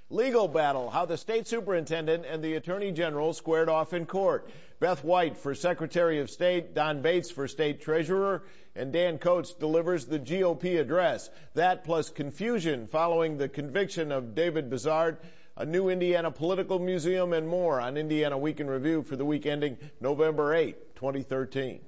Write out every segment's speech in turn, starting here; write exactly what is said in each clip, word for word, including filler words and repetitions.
Legal battle, how the state superintendent and the attorney general squared off in court. Beth White for Secretary of State, Don Bates for State Treasurer, and Dan Coates delivers the G O P address. That plus confusion following the conviction of David Bizard, a new Indiana political museum, and more on Indiana Week in Review for the week ending November eighth, twenty thirteen.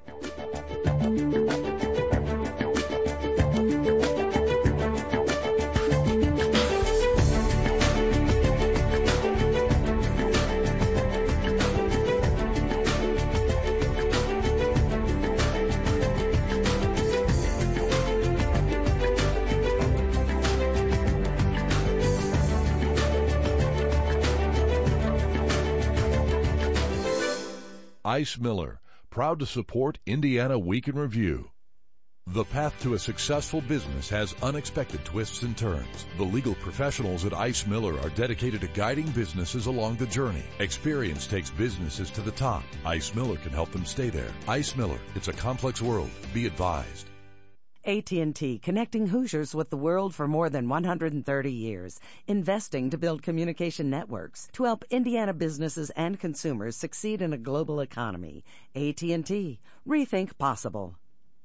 Ice Miller, proud to support Indiana Week in Review. The path to a successful business has unexpected twists and turns. The legal professionals at Ice Miller are dedicated to guiding businesses along the journey. Experience takes businesses to the top. Ice Miller can help them stay there. Ice Miller, it's a complex world. Be advised. A T and T, connecting Hoosiers with the world for more than one hundred thirty years, investing to build communication networks to help Indiana businesses and consumers succeed in a global economy. A T and T, rethink possible.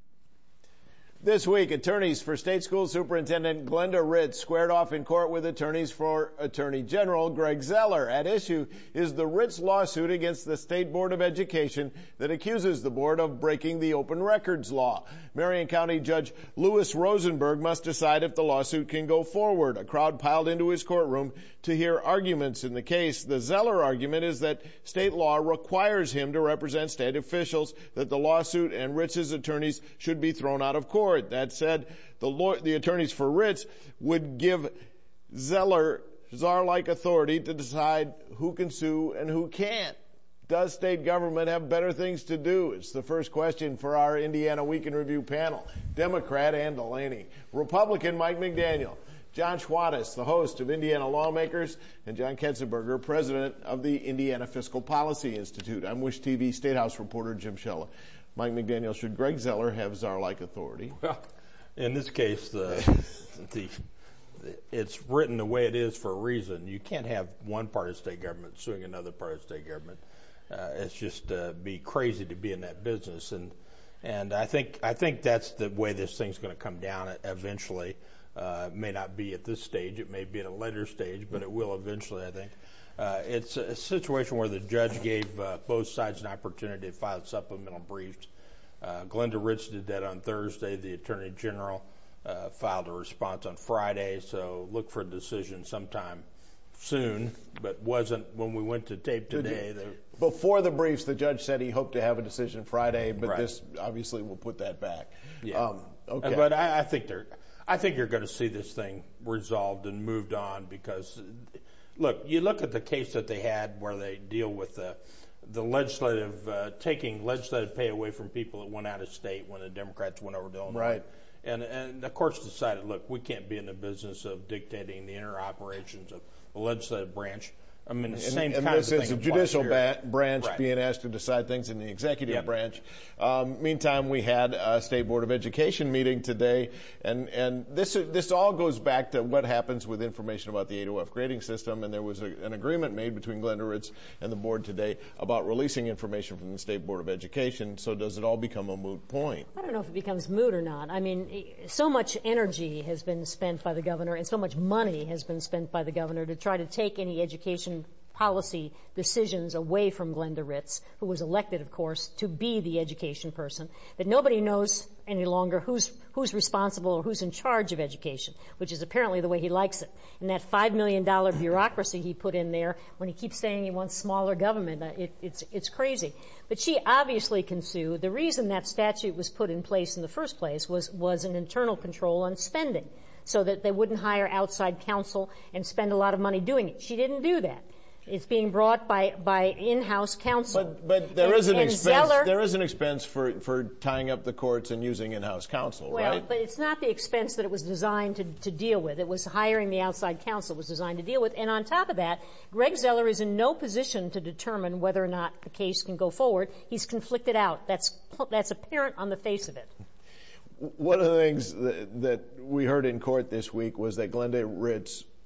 This week, attorneys for State School Superintendent Glenda Ritz squared off in court with attorneys for Attorney General Greg Zoeller. At issue is the Ritz lawsuit against the State Board of Education that accuses the board of breaking the open records law. Marion County Judge Louis Rosenberg must decide if the lawsuit can go forward. A crowd piled into his courtroom to hear arguments in the case. The Zoeller argument is that state law requires him to represent state officials, that the lawsuit and Ritz's attorneys should be thrown out of court. That said, the, law, the attorneys for Ritz would give Zoeller czar-like authority to decide who can sue and who can't. Does state government have better things to do? It's the first question for our Indiana Week in Review panel. Democrat Ann Delaney, Republican Mike McDaniel, John Schwadis, the host of Indiana Lawmakers, and John Ketzenberger, president of the Indiana Fiscal Policy Institute. I'm Wish T V State House reporter Jim Shella. Mike McDaniel, should Greg Zoeller have czar-like authority? Well, in this case, the, the, the it's written the way it is for a reason. You can't have one part of state government suing another part of state government. Uh, it's just uh, be crazy to be in that business, and and I think I think that's the way this thing's going to come down eventually. Uh, it may not be at this stage; it may be at a later stage, but it will eventually, I think. Uh, it's a situation where the judge gave uh, both sides an opportunity to file supplemental briefs. Uh, Glenda Ritz did that on Thursday. The Attorney General uh, filed a response on Friday, so look for a decision sometime soon, but wasn't when we went to tape today. Before the briefs, the judge said he hoped to have a decision Friday, but right. This obviously will put that back. Yeah. Um, okay. But I, I think they're, I think you're going to see this thing resolved and moved on because, look, you look at the case that they had where they deal with the the legislative uh, taking legislative pay away from people that went out of state when the Democrats went over to Illinois. Right. And and the courts decided, look, we can't be in the business of dictating the inner operations of the legislative branch. I mean, the same and, kind and this of is thing a judicial ba- branch right. being asked to decide things in the executive yep. branch. Um, meantime, we had a State Board of Education meeting today, and, and this this all goes back to what happens with information about the eight oh F grading system, and there was a, an agreement made between Glenda Ritz and the board today about releasing information from the State Board of Education. So does it all become a moot point? I don't know if it becomes moot or not. I mean, so much energy has been spent by the governor and so much money has been spent by the governor to try to take any education policy decisions away from Glenda Ritz, who was elected, of course, to be the education person, that nobody knows any longer who's who's responsible or who's in charge of education, which is apparently the way he likes it. And that five million dollars bureaucracy he put in there when he keeps saying he wants smaller government, it, it's it's crazy. But she obviously can sue. The reason that statute was put in place in the first place was was an internal control on spending, so that they wouldn't hire outside counsel and spend a lot of money doing it. She didn't do that. It's being brought by, by in-house counsel. But, but there and, is an and expense. Zoeller, there is an expense for, for tying up the courts and using in-house counsel, well, right? but it's not the expense that it was designed to, to deal with. It was hiring the outside counsel was designed to deal with. And on top of that, Greg Zoeller is in no position to determine whether or not the case can go forward. He's conflicted out. That's that's apparent on the face of it. One of the things that, that we heard in court this week was that Glenda Ritz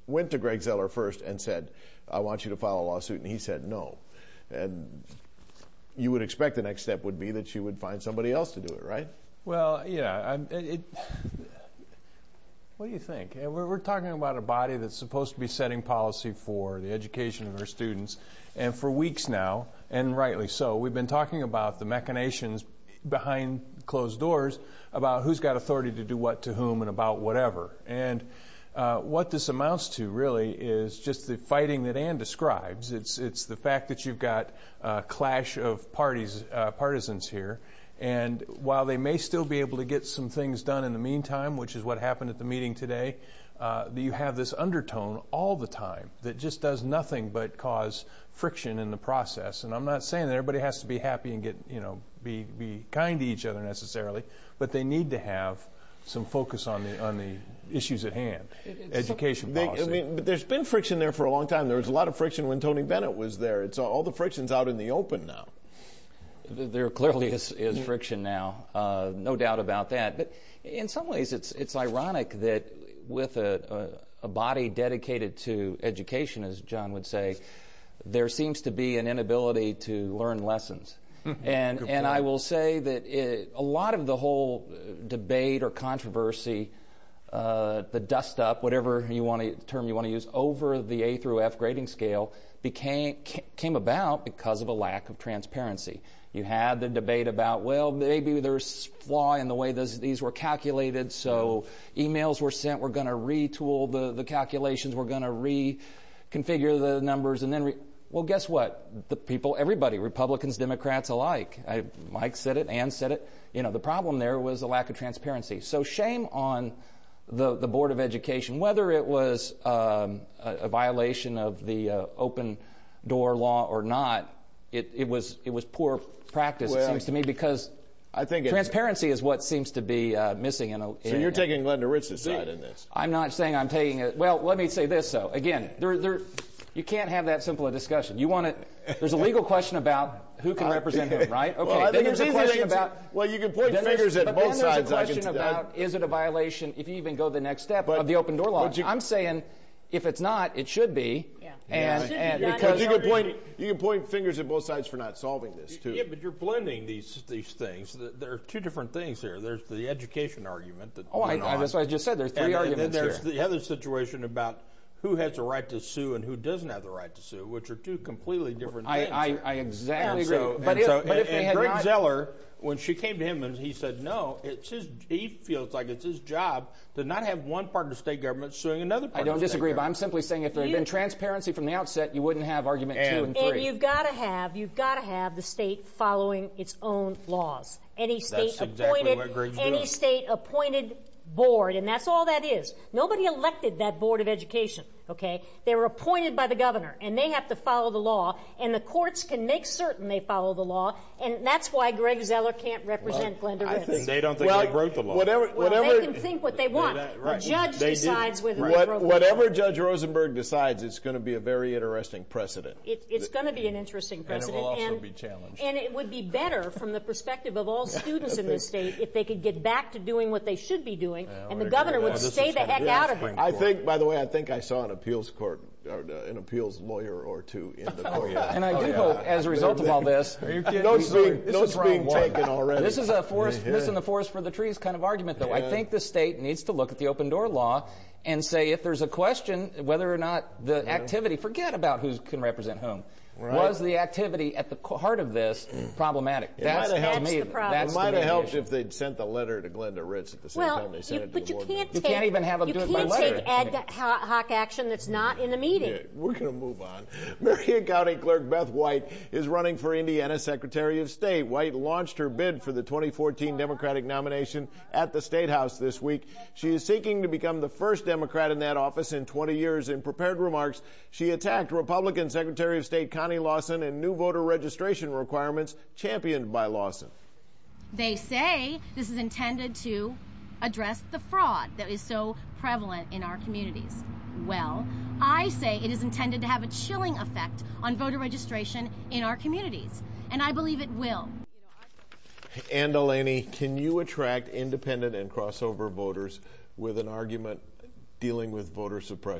went to Greg Zeller first and said, I want you to file a lawsuit, and he said no. And you would expect the next step would be that you would find somebody else to do it, right? Well, yeah. I'm, it, what do you think? We're, we're talking about a body that's supposed to be setting policy for the education of our students. And for weeks now, and rightly so, we've been talking about the machinations behind closed doors about who's got authority to do what to whom and about whatever. And uh, what this amounts to really is just the fighting that Ann describes. It's it's the fact that you've got a clash of parties, uh, partisans here. And while they may still be able to get some things done in the meantime, which is what happened at the meeting today, uh, you have this undertone all the time that just does nothing but cause friction in the process. And I'm not saying that everybody has to be happy and get, you know, be be kind to each other necessarily, but they need to have some focus on the on the issues at hand, it's education they, policy. I mean, but there's been friction there for a long time. There was a lot of friction when Tony Bennett was there. It's all, all the friction's out in the open now. There clearly is, is friction now, uh, no doubt about that. But in some ways, it's it's ironic that with a, a, a body dedicated to education, as John would say, there seems to be an inability to learn lessons. and and I will say that it, a lot of the whole debate or controversy, uh, the dust up, whatever you want to term you want to use, over the A through F grading scale became came about because of a lack of transparency. You had the debate about, well, maybe there's flaw in the way this, these were calculated, so emails were sent, we're going to retool the, the calculations, we're going to reconfigure the numbers, and then, re- well, guess what? The people, everybody, Republicans, Democrats alike, I, Mike said it, Ann said it, you know, the problem there was a lack of transparency. So shame on the, the Board of Education, whether it was um, a, a violation of the uh, open door law or not. It, it was it was poor practice, well, it seems to me, because I think transparency is what seems to be uh, missing. In a, so in, you're taking Glenda Ritz's side in this. I'm not saying I'm taking it. Well, let me say this, though. Again, there, there, you can't have that simple a discussion. You want to. There's a legal question about who can represent whom, right? Okay. Well, I then think there's it's a question easy about. Well, you can point then fingers at but both then there's sides. a question I can, about I, is it a violation if you even go the next step but, of the open door law. You, I'm saying if it's not, it should be. Yeah. And, yeah. and Be because you can point you can point fingers at both sides for not solving this too. Yeah, but you're blending these these things. There are two different things here. There's the education argument that. Oh, I, I, that's what I just said. There's three and, arguments and then there's here. the other situation about who has the right to sue and who doesn't have the right to sue, which are two completely different I, things. I, I exactly and agree. So, but if, so, but if and, they and had Greg not, Zeller, when she came to him and he said no, it's his. He feels like it's his job to not have one part of the state government suing another part. I don't of the disagree, state but I'm simply saying if there had You- been transparency from the outset, you wouldn't have argument And- two and And three. you've got to have, you've got to have the state following its own laws. Any state That's exactly appointed, what Greg's any doing. state appointed board, and that's all that is. Nobody elected that Board of Education, okay? They were appointed by the governor, and they have to follow the law, and the courts can make certain they follow the law, and that's why Greg Zeller can't represent Well, Glenda I Ritz. think- They don't think well, they broke the law. Whatever, Well, whatever, they can think what they want. They- right. The judge They did. decides whether Right. they what, broke the whatever law. Judge Rosenberg decides, it's going to be a very interesting precedent. It, it's going to be an interesting And it precedent. will also and, be challenged. and it would be better from the perspective of all students in this state if they could get back to doing what they should be doing, and the governor would Well, this stay is the gonna heck be out of Supreme it. I think, by the way, I think I saw an appeals court, or uh, an appeals lawyer or two in the court. And I do yeah. hope, as a result of all this, Are you kidding? Notes This being, is notes round being one. taken already. this is a forest, this in the forest for the trees kind of argument, though. I Yeah. think the state needs to look at the open door law and say if there's a question whether or not the activity, forget about who can represent whom. Right. Was the activity at the co- heart of this problematic? It That's, might have to helped. me, That's the problem. that's It the might have main helped issue. if they'd sent the letter to Glenda Ritz at the same Well, time they sent you, it to but the you board can't members. You take, can't even have them you do it by can't letter. take ad hoc action that's not in the meeting. Yeah, we're going to move on. Marion County Clerk Beth White is running for Indiana Secretary of State. White launched her bid for the twenty fourteen Democratic nomination at the State House this week. She is seeking to become the first Democrat in that office in twenty years. In prepared remarks, she attacked Republican Secretary of State Connie Lawson and new voter registration requirements championed by Lawson. They say this is intended to address the fraud that is so prevalent in our communities. Well, I say it is intended to have a chilling effect on voter registration in our communities, and I believe it will. Ann Delaney, can you attract independent and crossover voters with an argument dealing with voter suppression?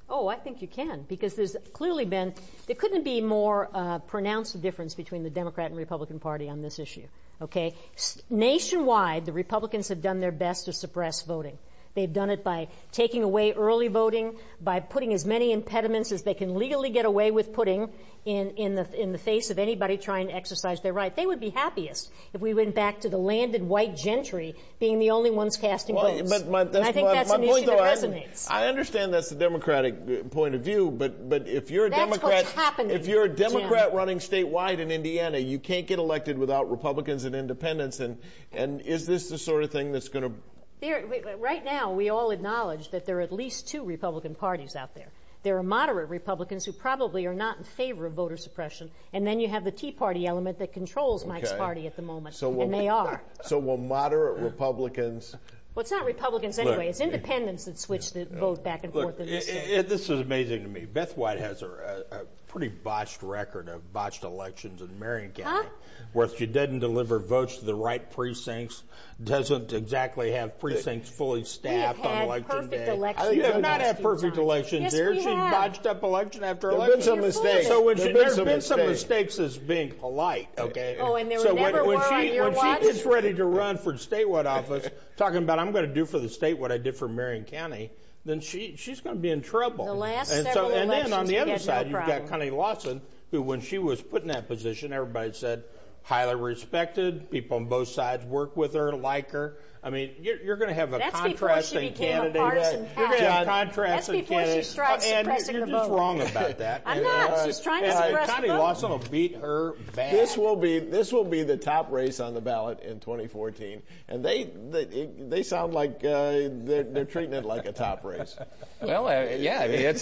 Oh, I think you can, because there's clearly been, there couldn't be more uh, pronounced a difference between the Democrat and Republican Party on this issue. Okay? S- nationwide, the Republicans have done their best to suppress voting. They've done it by taking away early voting, by putting as many impediments as they can legally get away with putting in, in the in the face of anybody trying to exercise their right. They would be happiest if we went back to the landed white gentry being the only ones casting well, votes. But my, that's and I think my, that's my an point, issue though, that resonates. I, I understand that's the Democratic point of view, but but if you're a that's Democrat, what's happening, if you're a Democrat Jim. running statewide in Indiana, you can't get elected without Republicans and independents. And and is this the sort of thing that's going to There, right now, we all acknowledge that there are at least two Republican parties out there. There are moderate Republicans who probably are not in favor of voter suppression, and then you have the Tea Party element that controls okay. Mike's party at the moment, so will, and they are. So will moderate Republicans... Well, it's not Republicans anyway. Look, it's independents that switch the vote back and look, forth in this it, state. It, this is amazing to me. Beth White has a, a, a pretty botched record of botched elections in Marion County, huh? where she doesn't deliver votes to the right precincts, doesn't exactly have precincts fully staffed on election day. Elections You have not had perfect times. elections yes, there. We She's have. botched up election after there election. There have been some mistakes. So when there she, been there's some been mistakes. some mistakes as being polite, okay? Oh, and there so never when, were when she, on your when watch? she gets ready to run for statewide office, talking about I'm going to do for the state what I did for Marion County, then she she's going to be in trouble. The last and several so, and then on elections, the we other had side, no you've problem. got Connie Lawson, who when she was put in that position, everybody said highly respected. People on both sides work with her, like her. I mean, you're, you're going to have a That's contrasting candidate. You're going to have contrasting That's before candidate. she tried uh, and suppressing you're the just vote. wrong about that. I'm and, not. Uh, She's trying to and, suppress uh, Connie the vote. Lawson will beat her bad. This will be this will be the top race on the ballot in twenty fourteen, and they they, they sound like uh, they're, they're treating it like a top race. Well, uh, yeah, I mean, it's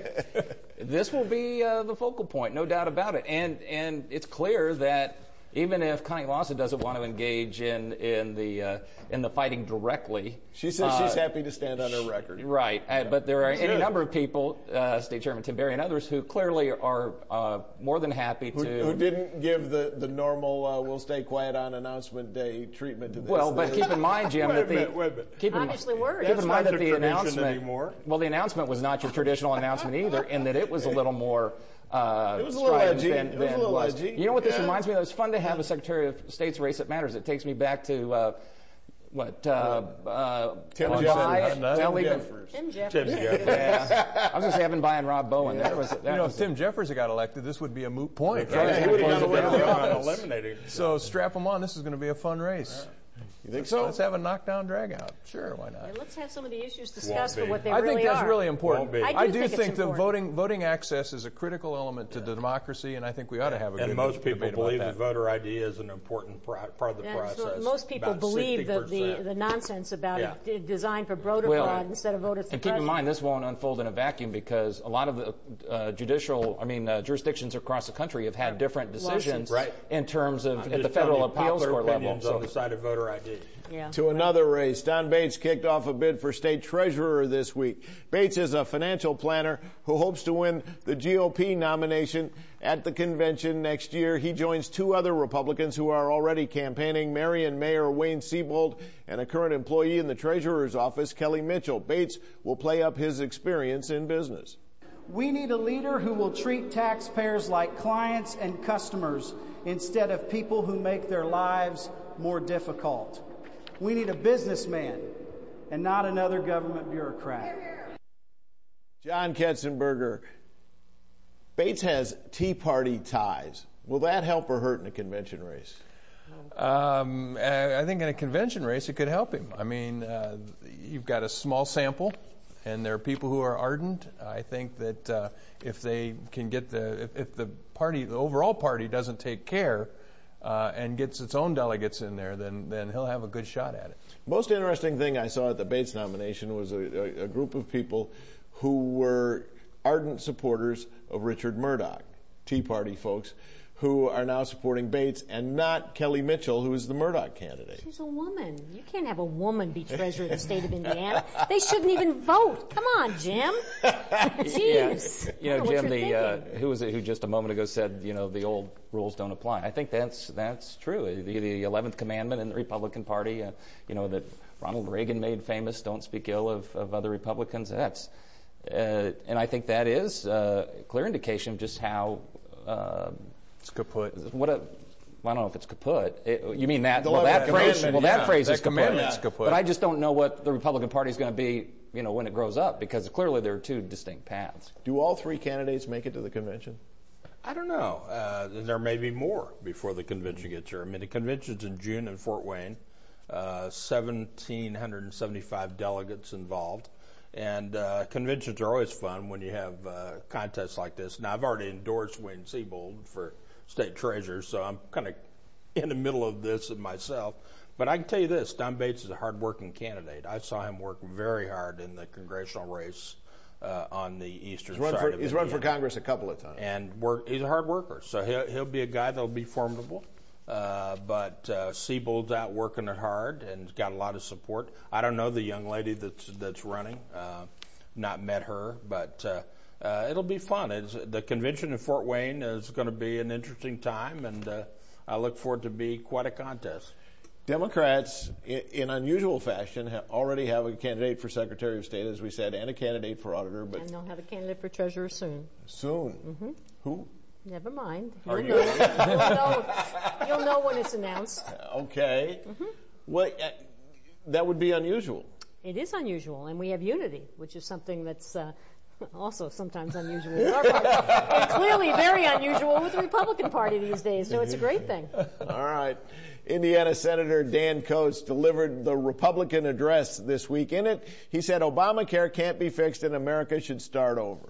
it, this will be uh, the focal point, no doubt about it, and and it's clear that even if Connie Lawson doesn't want to engage in in the uh, in the fighting directly, she says uh, she's happy to stand on her record. Right, uh, but there are any number of people, uh, State Chairman Tim Berry and others, who clearly are uh, more than happy to. Who, who didn't give the the normal uh, "we'll stay quiet on announcement day" treatment to this. Well, but keep in mind, Jim, wait that a the minute, wait a minute. keep in, Obviously worried. keep in mind That's that not the the tradition announcement. anymore. Well, the announcement was not your traditional announcement either, in that it was a little more. Uh, it was a little edgy. Than, it was than a little was. edgy. You know what this yeah. reminds me of? It's fun to have a Secretary of State's race that matters. It takes me back to uh, what uh, uh, Tim Evan Jeffers. Bayh, Tim well, even- Jeffers. Tim Jeffers. Tim Jeffers. Yeah, I was going to say Evan Bayh and Rob Bowen. That was, that You know, was if Tim Jeffers had got elected, this would be a moot point. Yeah, Right? he would have got Close it away with down the on eliminating. So strap them on. This is going to be a fun race. You think so? Let's have a knockdown drag out. Sure, why not? Yeah, let's have some of the issues discussed be. for what they I really think that's are. really important. Won't be. I do think it's think that important. voting voting access is a critical element to democracy, and I think we ought to have a good And most people debate believe about that that. voter I D is an important pro- part of the Yeah, so process. most people About believe the, the, sixty percent. the nonsense about Yeah. it d- designed for voter Well, fraud instead of voter And suppression. keep in mind, this won't unfold in a vacuum because a lot of the uh, judicial, I mean, uh, jurisdictions across the country have had different decisions Right. in terms of I'm at the just telling federal you appeals popular court level. opinions So, on the side of voter I D. Yeah. To another race, Don Bates kicked off a bid for state treasurer this week. Bates is a financial planner who hopes to win the G O P nomination at the convention next year. He joins two other Republicans who are already campaigning, Marion Mayor Wayne Siebold and a current employee in the treasurer's office, Kelly Mitchell. Bates will play up his experience in business. We need a leader who will treat taxpayers like clients and customers instead of people who make their lives more difficult. We need a businessman and not another government bureaucrat. John Ketzenberger, Bates has Tea Party ties. Will that help or hurt in a convention race? Um, I I think in a convention race, it could help him. I mean, uh, you've got a small sample, and there are people who are ardent. I think that uh, if they can get the, if, if the party, the overall party doesn't take care uh, and gets its own delegates in there, then then he'll have a good shot at it. Most interesting thing I saw at the Bates nomination was a, a, a group of people who were ardent supporters of Richard Murdoch, Tea Party folks, who are now supporting Bates and not Kelly Mitchell, who is the Murdoch candidate. She's a woman. You can't have a woman be treasurer of the state of Indiana. They shouldn't even vote. Come on, Jim. Jeez. yeah. You know, I don't Jim, what the you're uh, thinking. who was it who just a moment ago said, you know, the old rules don't apply. I think that's that's true. The, the eleventh commandment in the Republican Party, uh, you know, that Ronald Reagan made famous, don't speak ill of, of other Republicans. That's Uh, and I think that is uh, a clear indication of just how uh, it's kaput. What a, well, I don't know if it's kaput. It, you mean that? The Well, that phrase. Well, yeah, that phrase that is kaput. commandment's kaput. But I just don't know what the Republican Party is going to be, you know, when it grows up, because clearly there are two distinct paths. Do all three candidates make it to the convention? I don't know. Uh, there may be more before the convention gets here. I mean, the convention's in June in Fort Wayne. Uh, one thousand seven hundred seventy-five delegates involved. And uh, conventions are always fun when you have uh, contests like this. Now, I've already endorsed Wayne Siebold for state treasurer, so I'm kind of in the middle of this myself. But I can tell you this, Don Bates is a hard-working candidate. I saw him work very hard in the congressional race uh, on the eastern he's run side for, of He's Indiana. run for Congress a couple of times. And work, he's a hard worker, so he'll, he'll be a guy that'll be formidable. Uh, but uh, Siebold's out working it hard and got a lot of support. I don't know the young lady that's that's running. Uh, not met her, but uh, uh, it'll be fun. It's, the convention in Fort Wayne is going to be an interesting time, and uh, I look forward to be quite a contest. Democrats, in, in unusual fashion, ha- already have a candidate for Secretary of State, as we said, and a candidate for auditor. But and they'll have a candidate for treasurer soon. Soon. Mm-hmm. Who? Never mind. Are You'll you? know. You'll know. You'll know when it's announced. Okay. Mm-hmm. Well, uh, that would be unusual. It is unusual, and we have unity, which is something that's uh, also sometimes unusual with our party, and clearly very unusual with the Republican Party these days. So it's a great thing. All right. Indiana Senator Dan Coats delivered the Republican address this week. In it, he said Obamacare can't be fixed and America should start over.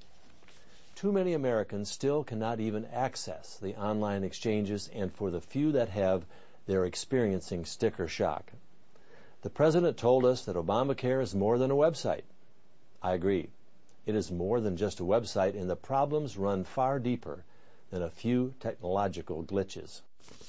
Too many Americans still cannot even access the online exchanges, and for the few that have, they're experiencing sticker shock. The president told us that Obamacare is more than a website. I agree. It is more than just a website, and the problems run far deeper than a few technological glitches.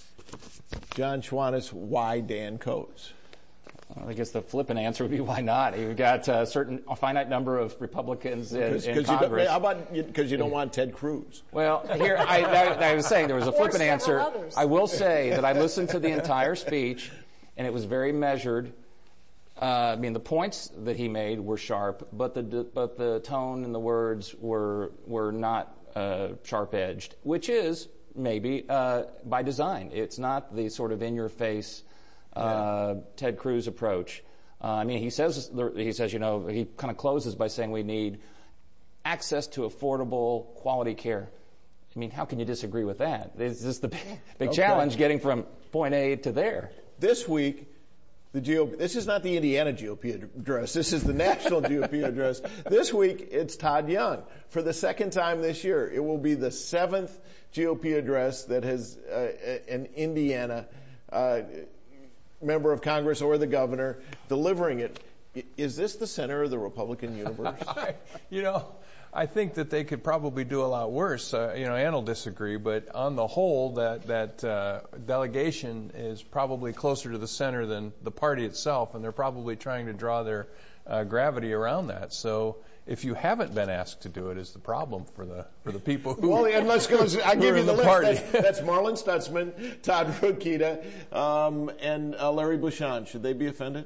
John Schwantes, why Dan Coats? I guess the flippant answer would be why not? You've got a certain a finite number of Republicans in, Cause, in cause Congress. You don't, how about because you don't want Ted Cruz? Well, here I, I, I was saying there was a flippant answer. Others. I will say that I listened to the entire speech, and it was very measured. Uh, I mean, the points that he made were sharp, but the but the tone and the words were were not uh, sharp-edged, which is maybe uh, by design. It's not the sort of in-your-face uh, yeah. Ted Cruz approach. Uh, I mean, he says he says you know he kind of closes by saying we need access to affordable, quality care. I mean, how can you disagree with that? It's just the big, big okay. challenge getting from point A to there. This week, the G O P, this is not the Indiana G O P address. This is the national G O P address. This week, it's Todd Young. For the second time this year, it will be the seventh G O P address that has uh, an Indiana uh, member of Congress or the governor delivering it. Is this the center of the Republican universe? you know, I think that they could probably do a lot worse. Uh, you know, Ann will disagree, but on the whole, that that uh, delegation is probably closer to the center than the party itself, and they're probably trying to draw their uh, gravity around that. So, if you haven't been asked to do it, is the problem for the for the people who. Well, and let's go. I give you the, the list. party. That's, that's Marlon Stutzman, Todd Rokita, um, and uh, Larry Bouchon. Should they be offended?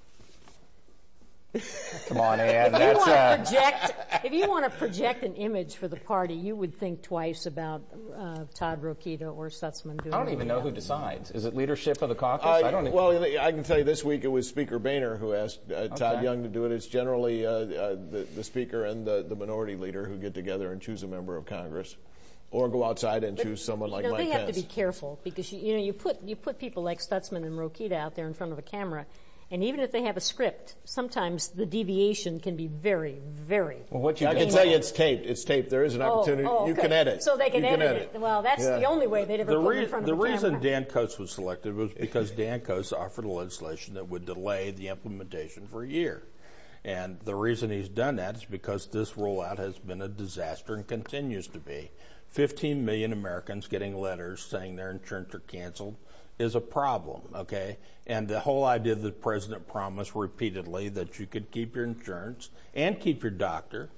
Come on, Ann. If you That's want to uh, project, if you want to project an image for the party, you would think twice about uh, Todd Rokita or Stutzman doing. I don't even know who decides. Is it leadership of the caucus? Uh, I don't. Even... Well, I can tell you this week it was Speaker Boehner who asked uh, Todd Okay. Young to do it. It's generally uh, uh, the, the Speaker and the, the minority leader who get together and choose a member of Congress, or go outside and But, choose someone like you know, Mike they Pence. have to be careful because you, you know you put you put people like Stutzman and Rokita out there in front of a camera. And even if they have a script, sometimes the deviation can be very, very. Well, what you I did- can tell you it's taped. It's taped. There is an opportunity. Oh, oh, You okay. can edit. So they can, you edit, can edit it. Well, that's Yeah. the only way they'd ever The, put re- it in front the of a reason camera. Dan Coats was selected was because Dan Coats offered legislation that would delay the implementation for a year. And the reason he's done that is because this rollout has been a disaster and continues to be. fifteen million Americans getting letters saying their insurance are canceled is a problem, okay? And the whole idea that the president promised repeatedly that you could keep your insurance and keep your doctor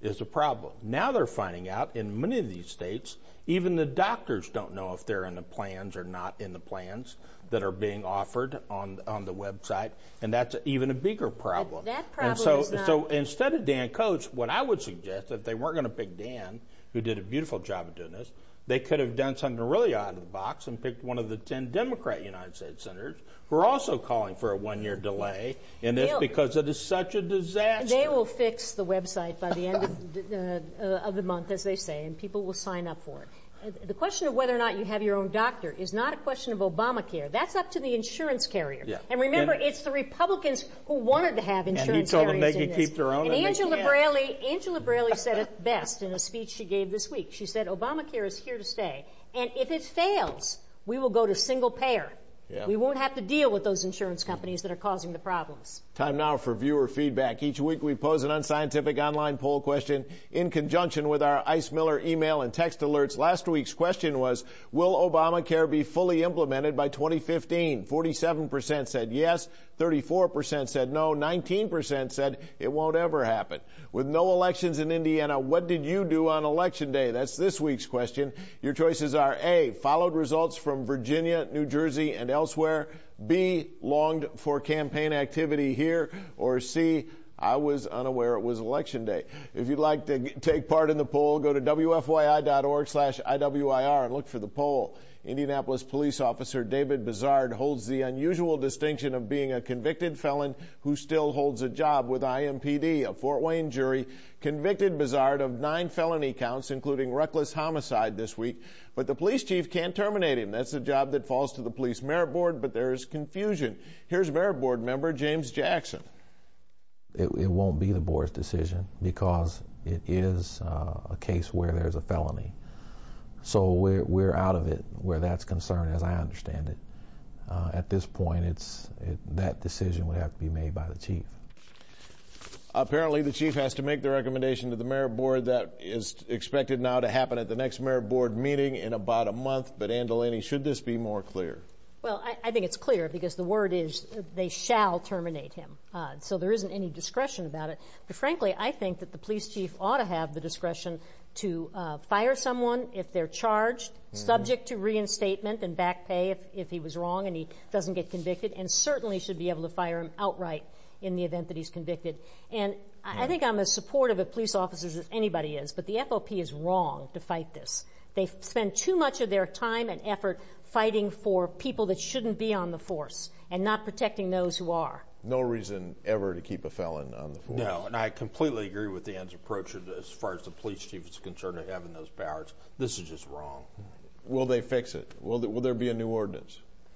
is a problem. Now they're finding out in many of these states, even the doctors don't know if they're in the plans or not in the plans that are being offered on on the website, and that's even a bigger problem. That, that problem and so, is not... so instead of Dan Coats, what I would suggest, if they weren't going to pick Dan, who did a beautiful job of doing this, they could have done something really out of the box and picked one of the ten Democrat United States senators who are also calling for a one-year delay in this They'll, because it is such a disaster. They will fix the website by the end of the, uh, of the month, as they say, and people will sign up for it. The question of whether or not you have your own doctor is not a question of Obamacare. That's up to the insurance carrier. Yeah. And remember, and, it's the Republicans who wanted to have insurance carriers. And he told them they could keep their own. And, and Angela Braley, Angela Braley said it best in a speech she gave this week. She said, Obamacare is here to stay. And if it fails, we will go to single payer. Yeah. We won't have to deal with those insurance companies that are causing the problems. Time now for viewer feedback. Each week we pose an unscientific online poll question in conjunction with our Ice Miller email and text alerts. Last week's question was, will Obamacare be fully implemented by twenty fifteen? forty-seven percent said yes, thirty-four percent said no, nineteen percent said it won't ever happen. With no elections in Indiana, what did you do on Election Day? That's this week's question. Your choices are A, followed results from Virginia, New Jersey, and elsewhere, B, longed for campaign activity here, or C, I was unaware it was Election Day. If you'd like to take part in the poll, go to W F Y I dot org slash I W I R and look for the poll. Indianapolis police officer David Bizard holds the unusual distinction of being a convicted felon who still holds a job with I M P D. A Fort Wayne jury convicted Bizard of nine felony counts, including reckless homicide this week. But the police chief can't terminate him. That's a job that falls to the police merit board, but there is confusion. Here's merit board member James Jackson. It, it won't be the board's decision because it is uh, a case where there's a felony. So we're we're out of it where that's concerned, as I understand it. Uh, at this point, it's it, that decision would have to be made by the chief. Apparently, the chief has to make the recommendation to the merit board. That is expected now to happen at the next merit board meeting in about a month. But Ann Delaney, should this be more clear? Well, I, I think it's clear because the word is they shall terminate him. Uh, so there isn't any discretion about it. But frankly, I think that the police chief ought to have the discretion to uh, fire someone if they're charged, mm-hmm. subject to reinstatement and back pay if, if he was wrong and he doesn't get convicted, and certainly should be able to fire him outright in the event that he's convicted. And I, yeah. I think I'm as supportive of police officers as anybody is, but the F O P is wrong to fight this. They spend too much of their time and effort fighting for people that shouldn't be on the force and not protecting those who are. No reason ever to keep a felon on the force. No, and I completely agree with Ann's approach as far as the police chief is concerned of having those powers. This is just wrong. Will they fix it? Will there, will there be a new ordinance?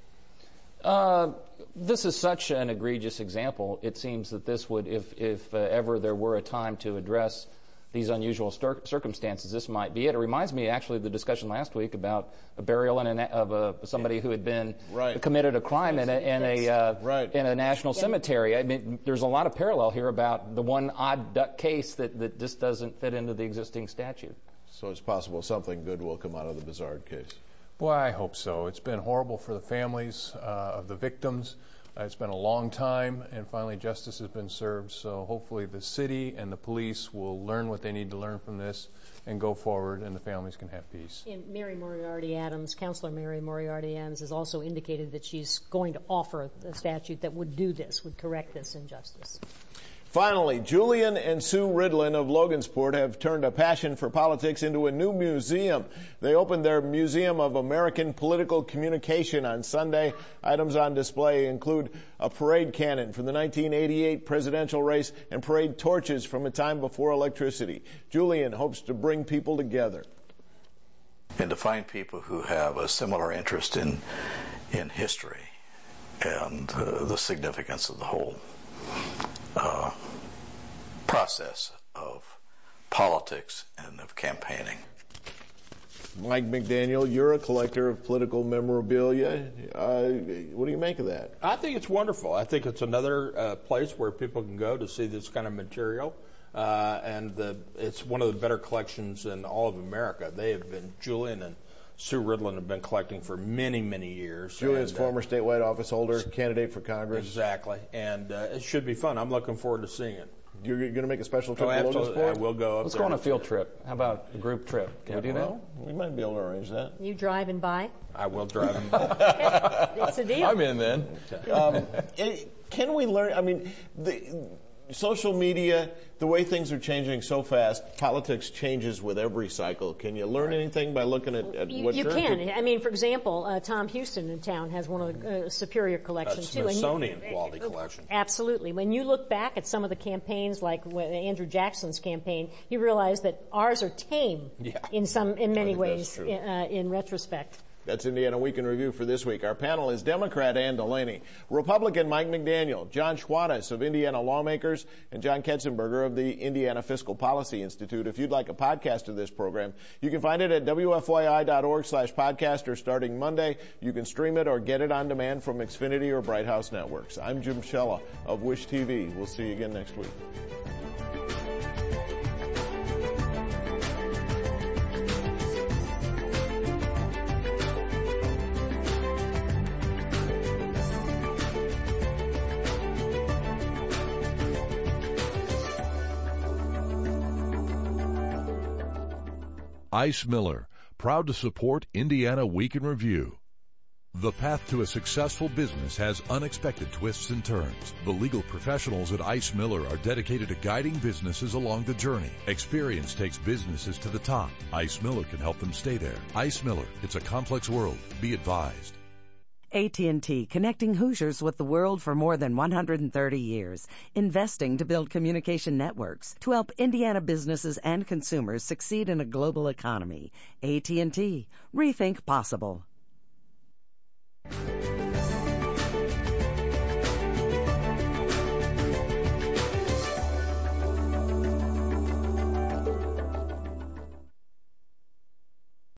Uh, this is such an egregious example. It seems that this would, if, if uh, ever there were a time to address these unusual cir- circumstances, this might be it. It reminds me actually of the discussion last week about a burial in a, of a, somebody who had been right. committed a crime in a, in a, uh, right. in a national yeah. cemetery. I mean, there's a lot of parallel here about the one odd duck case that, that just doesn't fit into the existing statute. So it's possible something good will come out of the Bizard case. Boy, I hope so. It's been horrible for the families uh, of the victims. Uh, it's been a long time, and finally justice has been served. So hopefully the city and the police will learn what they need to learn from this and go forward, and the families can have peace. And Mary Moriarty Adams, Councilor Mary Moriarty Adams, has also indicated that she's going to offer a statute that would do this, would correct this injustice. Finally, Julian and Sue Ridlin of Logansport have turned a passion for politics into a new museum. They opened their Museum of American Political Communication on Sunday. Items on display include a parade cannon from the nineteen eighty-eight presidential race and parade torches from a time before electricity. Julian hopes to bring people together. And to find people who have a similar interest in, in history and uh, the significance of the whole Uh, process of politics and of campaigning. Mike McDaniel, you're a collector of political memorabilia. Uh, what do you make of that? I think it's wonderful. I think it's another uh, place where people can go to see this kind of material. Uh, and the, it's one of the better collections in all of America. They have been, Julian and Sue Ridlin have been collecting for many, many years. Julian's and, former uh, statewide office holder, candidate for Congress. Exactly. And uh, it should be fun. I'm looking forward to seeing it. You're going to make a special trip oh, to absolutely. Logansport? I will go up Let's there. go on a field trip. How about a group trip? Can yeah, we do well, that? We might be able to arrange that. You driving by? I will drive him. It's a deal. I'm in then. Um, it, can we learn? I mean, the social media, the way things are changing so fast, politics changes with every cycle. Can you learn anything by looking at, at you, what you current can. people- I mean, for example, uh, Tom Houston in town has one of the uh, superior collections A too. Smithsonian And you, quality collection. Absolutely. When you look back at some of the campaigns, like when Andrew Jackson's campaign, you realize that ours are tame Yeah. in some, in many I think ways, that's true. in, uh, in retrospect. That's Indiana Week in Review for this week. Our panel is Democrat Ann Delaney, Republican Mike McDaniel, John Schwantes of Indiana Lawmakers, and John Ketzenberger of the Indiana Fiscal Policy Institute. If you'd like a podcast of this program, you can find it at W F Y I dot org slash podcast, or starting Monday, you can stream it or get it on demand from Xfinity or Bright House Networks. I'm Jim Shella of Wish T V. We'll see you again next week. Ice Miller, proud to support Indiana Week in Review. The path to a successful business has unexpected twists and turns. The legal professionals at Ice Miller are dedicated to guiding businesses along the journey. Experience takes businesses to the top. Ice Miller can help them stay there. Ice Miller, it's a complex world. Be advised. A T and T, connecting Hoosiers with the world for more than one hundred thirty years, investing to build communication networks to help Indiana businesses and consumers succeed in a global economy. A T and T, rethink possible.